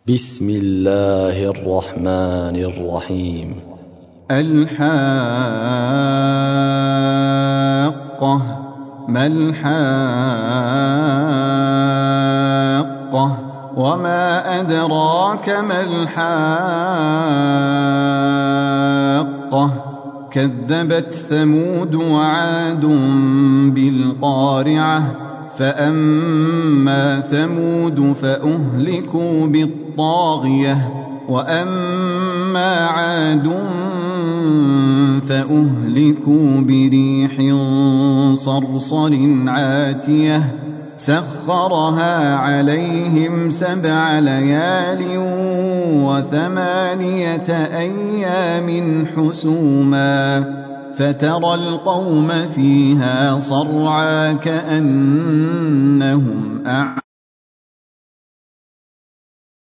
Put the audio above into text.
بسم الله الرحمن الرحيم. الحاقة. ما الحاقة وما أدراك ما الحاقة. كذبت ثمود وعاد بالقارعة فأما ثمود فأهلكوا بالطاغية وأما عاد فأهلكوا بريح صرصر عاتية سخرها عليهم 7 ليال و8 أيام حسوما فترى القوم فيها صرعى كأنهم